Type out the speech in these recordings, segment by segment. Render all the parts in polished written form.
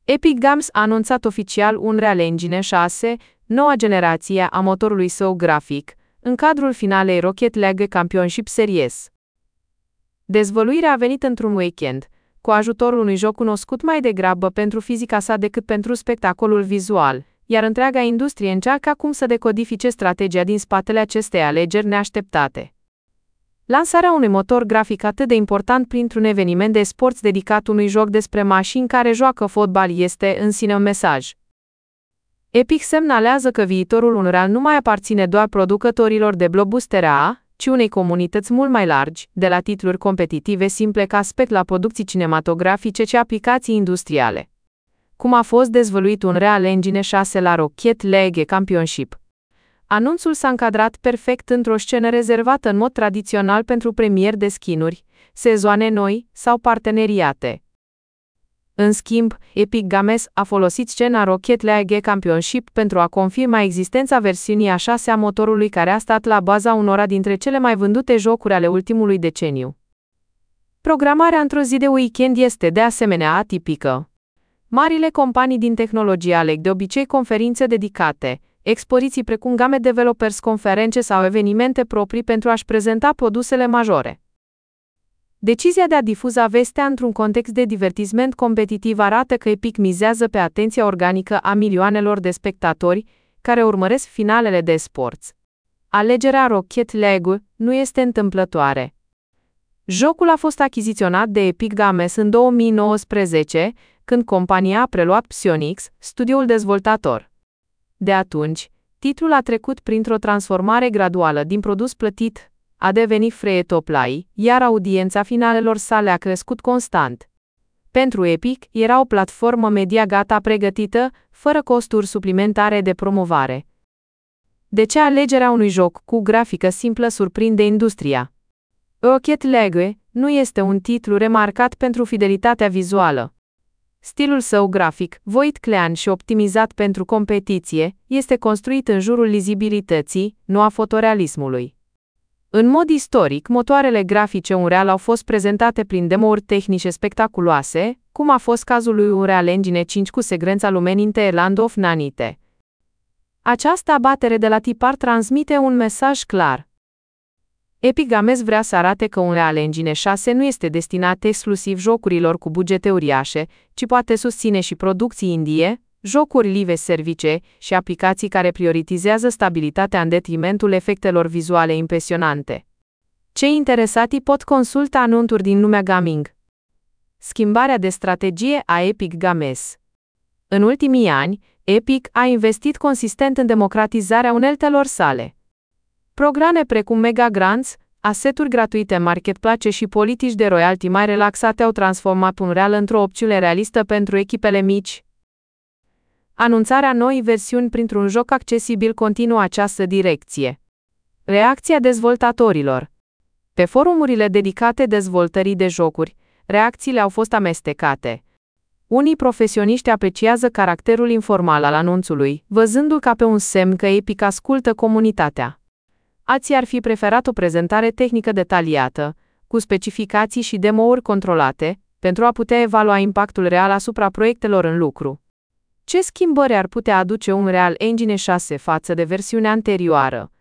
Epic Games a anunțat oficial Unreal Engine 6, noua generație a motorului său grafic, în cadrul finalei Rocket League Championship Series. Dezvăluirea a venit într-un weekend, cu ajutorul unui joc cunoscut mai degrabă pentru fizica sa decât pentru spectacolul vizual, iar întreaga industrie încearcă acum să decodifice strategia din spatele acestei alegeri neașteptate. Lansarea unui motor grafic atât de important printr-un eveniment de sports dedicat unui joc despre mașini care joacă fotbal este în sine un mesaj. Epic semnalează că viitorul Unreal nu mai aparține doar producătorilor de blockbustere AAA, ci unei comunități mult mai largi, de la titluri competitive simple ca aspect la producții cinematografice și aplicații industriale. Cum a fost dezvăluit Unreal Engine 6 la Rocket League Championship. Anunțul s-a încadrat perfect într-o scenă rezervată în mod tradițional pentru premieri de skin-uri, sezoane noi sau parteneriate. În schimb, Epic Games a folosit scena Rocket League Championship pentru a confirma existența versiunii a 6 a motorului care a stat la baza unora dintre cele mai vândute jocuri ale ultimului deceniu. Programarea într-o zi de weekend este de asemenea atipică. Marile companii din tehnologie aleg de obicei conferințe dedicate, expoziții precum Game Developers Conference sau evenimente proprii pentru a-și prezenta produsele majore. Decizia de a difuza vestea într-un context de divertisment competitiv arată că Epic mizează pe atenția organică a milioanelor de spectatori care urmăresc finalele de sports. Alegerea Rocket League nu este întâmplătoare. Jocul a fost achiziționat de Epic Games în 2019, când compania a preluat Psyonix, studioul dezvoltator. De atunci, titlul a trecut printr-o transformare graduală din produs plătit a devenit free-to-play, iar audiența finalelor sale a crescut constant. Pentru Epic, era o platformă media gata pregătită, fără costuri suplimentare de promovare. De ce alegerea unui joc cu grafică simplă surprinde industria? Rocket League nu este un titlu remarcat pentru fidelitatea vizuală. Stilul său grafic, voit clean și optimizat pentru competiție, este construit în jurul lizibilității, nu a fotorealismului. În mod istoric, motoarele grafice Unreal au fost prezentate prin demo-uri tehnice spectaculoase, cum a fost cazul lui Unreal Engine 5 cu secvența lumeninte Land of Nanite. Această abatere de la tipar transmite un mesaj clar. Epic Games vrea să arate că Unreal Engine 6 nu este destinat exclusiv jocurilor cu bugete uriașe, ci poate susține și producții indie, jocuri live service și aplicații care prioritizează stabilitatea în detrimentul efectelor vizuale impresionante. Cei interesati pot consulta anunțuri din lumea gaming. Schimbarea de strategie a Epic Games. În ultimii ani, Epic a investit consistent în democratizarea uneltelor sale. Programe precum Mega Grants, aseturi gratuite în marketplace și politici de royalty mai relaxate au transformat Unreal într-o opțiune realistă pentru echipele mici. Anunțarea noii versiuni printr-un joc accesibil continuă această direcție. Reacția dezvoltatorilor. Pe forumurile dedicate dezvoltării de jocuri, reacțiile au fost amestecate. Unii profesioniști apreciază caracterul informal al anunțului, văzându-l ca pe un semn că Epic ascultă comunitatea. Alții ar fi preferat o prezentare tehnică detaliată, cu specificații și demo-uri controlate, pentru a putea evalua impactul real asupra proiectelor în lucru. Ce schimbări ar putea aduce Unreal Engine 6 față de versiunea anterioară?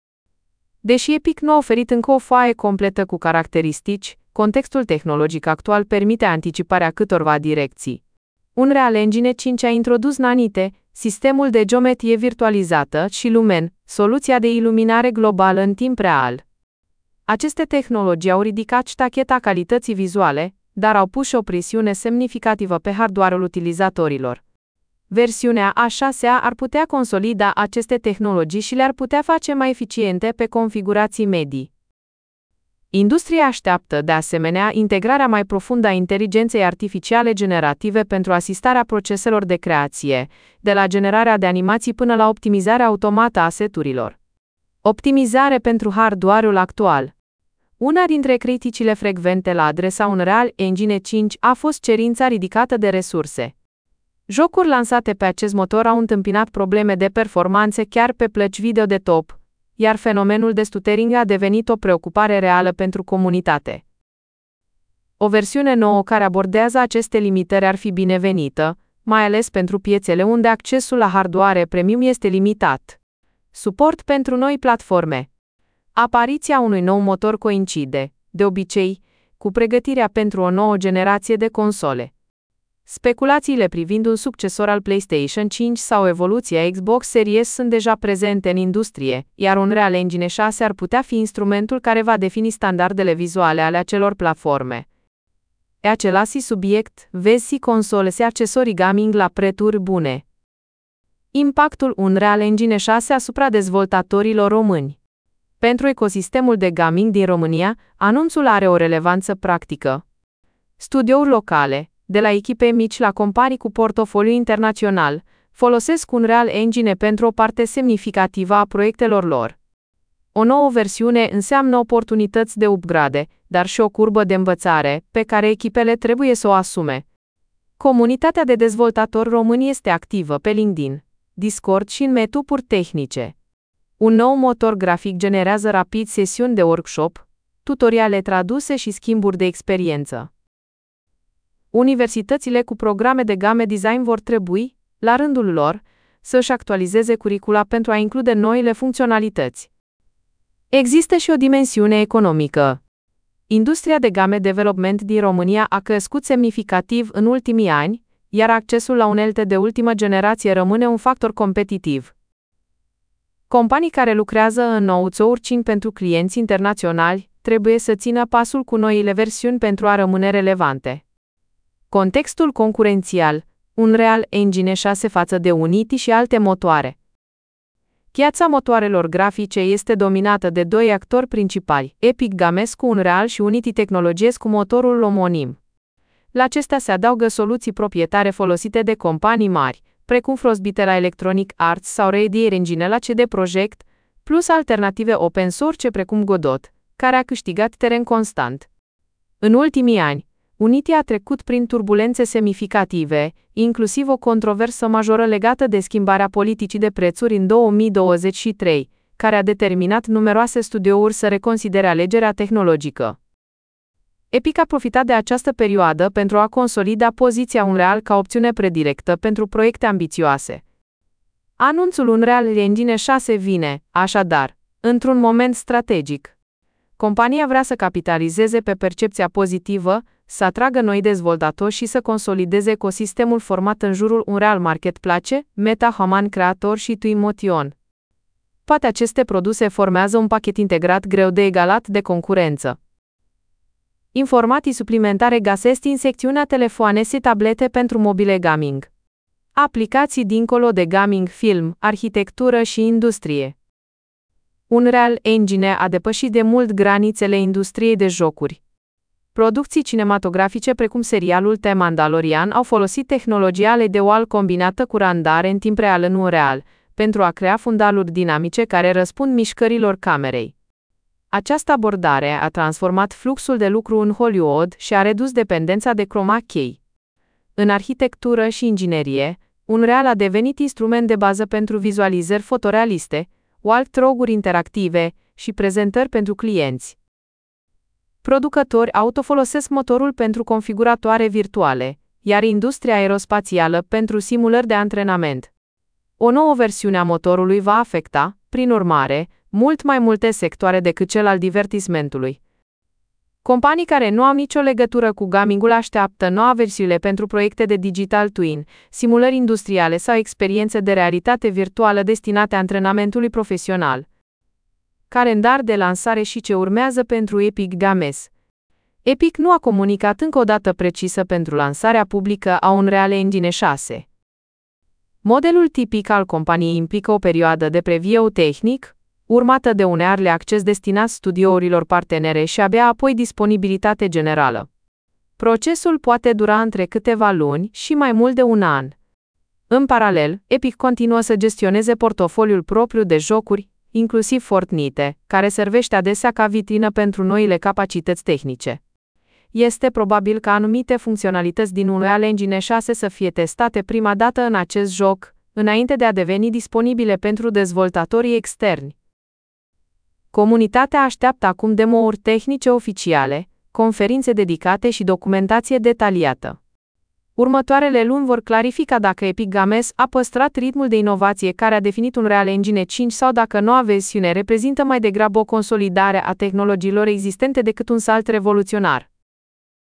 Deși Epic nu a oferit încă o foaie completă cu caracteristici, contextul tehnologic actual permite anticiparea câtorva direcții. Unreal Engine 5 a introdus Nanite, sistemul de geometrie virtualizată, și Lumen, soluția de iluminare globală în timp real. Aceste tehnologii au ridicat ștacheta calității vizuale, dar au pus și o presiune semnificativă pe hardware-ul utilizatorilor. Versiunea A6 ar putea consolida aceste tehnologii și le-ar putea face mai eficiente pe configurații medii. Industria așteaptă, de asemenea, integrarea mai profundă a inteligenței artificiale generative pentru asistarea proceselor de creație, de la generarea de animații până la optimizarea automată a seturilor. Optimizare pentru hardware-ul actual. Una dintre criticile frecvente la adresa Unreal Engine 5 a fost cerința ridicată de resurse. Jocuri lansate pe acest motor au întâmpinat probleme de performanțe chiar pe plăci video de top, iar fenomenul de stuttering a devenit o preocupare reală pentru comunitate. O versiune nouă care abordează aceste limitări ar fi binevenită, mai ales pentru piețele unde accesul la hardware premium este limitat. Suport pentru noi platforme. Apariția unui nou motor coincide, de obicei, cu pregătirea pentru o nouă generație de console. Speculațiile privind un succesor al PlayStation 5 sau evoluția Xbox Series sunt deja prezente în industrie, iar Unreal Engine 6 ar putea fi instrumentul care va defini standardele vizuale ale acelor platforme. E același subiect, vezi console și accesorii gaming la prețuri bune. Impactul Unreal Engine 6 asupra dezvoltatorilor români. Pentru ecosistemul de gaming din România, anunțul are o relevanță practică. Studiouri locale, de la echipe mici la companii cu portofoliu internațional, folosesc Unreal Engine pentru o parte semnificativă a proiectelor lor. O nouă versiune înseamnă oportunități de upgrade, dar și o curbă de învățare, pe care echipele trebuie să o asume. Comunitatea de dezvoltatori români este activă pe LinkedIn, Discord și în meetupuri tehnice. Un nou motor grafic generează rapid sesiuni de workshop, tutoriale traduse și schimburi de experiență. Universitățile cu programe de game design vor trebui, la rândul lor, să își actualizeze curicula pentru a include noile funcționalități. Există și o dimensiune economică. Industria de game development din România a crescut semnificativ în ultimii ani, iar accesul la unelte de ultimă generație rămâne un factor competitiv. Companii care lucrează în outsourcing pentru clienți internaționali trebuie să țină pasul cu noile versiuni pentru a rămâne relevante. Contextul concurențial, Unreal Engine 6 față de Unity și alte motoare. Piața motoarelor grafice este dominată de doi actori principali, Epic Games cu Unreal și Unity Technologies cu motorul omonim. La acestea se adaugă soluții proprietare folosite de companii mari, precum Frostbite la Electronic Arts sau Radiant Engine la CD Projekt, plus alternative open source precum Godot, care a câștigat teren constant. În ultimii ani, Unity a trecut prin turbulențe semnificative, inclusiv o controversă majoră legată de schimbarea politicii de prețuri în 2023, care a determinat numeroase studiouri să reconsidere alegerea tehnologică. Epic a profitat de această perioadă pentru a consolida poziția Unreal ca opțiune predilectă pentru proiecte ambițioase. Anunțul Unreal Engine 6 vine, așadar, într-un moment strategic. Compania vrea să capitalizeze pe percepția pozitivă, să atragă noi dezvoltatori și să consolideze ecosistemul format în jurul Unreal Marketplace, Meta Human Creator și Twinmotion. Toate aceste produse formează un pachet integrat greu de egalat de concurență. Informații suplimentare găsești în secțiunea telefoane și tablete pentru mobile gaming. Aplicații dincolo de gaming, film, arhitectură și industrie. Unreal Engine a depășit de mult granițele industriei de jocuri. Producții cinematografice precum serialul The Mandalorian au folosit tehnologia LED-WAL combinată cu randare în timp real în Unreal, pentru a crea fundaluri dinamice care răspund mișcărilor camerei. Această abordare a transformat fluxul de lucru în Hollywood și a redus dependența de chroma key. În arhitectură și inginerie, Unreal a devenit instrument de bază pentru vizualizări fotorealiste, walkthrough-uri interactive și prezentări pentru clienți. Producători auto folosesc motorul pentru configuratoare virtuale, iar industria aerospațială pentru simulări de antrenament. O nouă versiune a motorului va afecta, prin urmare, mult mai multe sectoare decât cel al divertismentului. Companii care nu au nicio legătură cu gamingul așteaptă noua versiune pentru proiecte de digital twin, simulări industriale sau experiențe de realitate virtuală destinate antrenamentului profesional. Calendar de lansare și ce urmează pentru Epic Games. Epic nu a comunicat încă o dată precisă pentru lansarea publică a Unreal Engine 6. Modelul tipic al companiei implică o perioadă de preview tehnic, urmată de un early access destinat studiourilor partenere și abia apoi disponibilitate generală. Procesul poate dura între câteva luni și mai mult de un an. În paralel, Epic continuă să gestioneze portofoliul propriu de jocuri, inclusiv Fortnite, care servește adesea ca vitrină pentru noile capacități tehnice. Este probabil ca anumite funcționalități din Unreal Engine 6 să fie testate prima dată în acest joc, înainte de a deveni disponibile pentru dezvoltatorii externi. Comunitatea așteaptă acum demo-uri tehnice oficiale, conferințe dedicate și documentație detaliată. Următoarele luni vor clarifica dacă Epic Games a păstrat ritmul de inovație care a definit Unreal Engine 5 sau dacă noua versiune reprezintă mai degrabă o consolidare a tehnologiilor existente decât un salt revoluționar.